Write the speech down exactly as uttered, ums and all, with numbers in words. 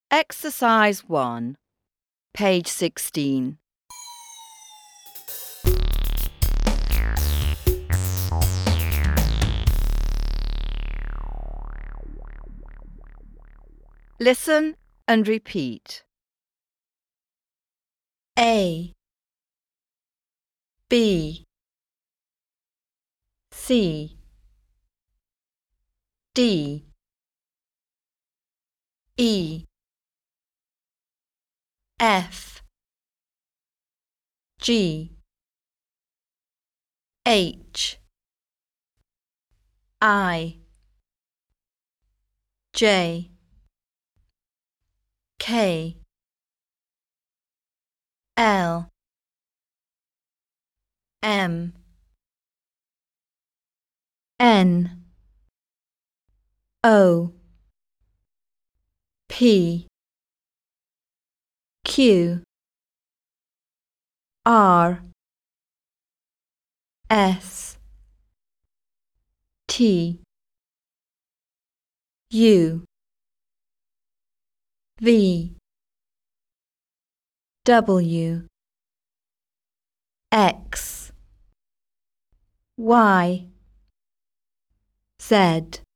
Exercise one, page sixteen. Listen and repeat. A B C D E F G H I J K L M N O P Q R S T U V W X Y Z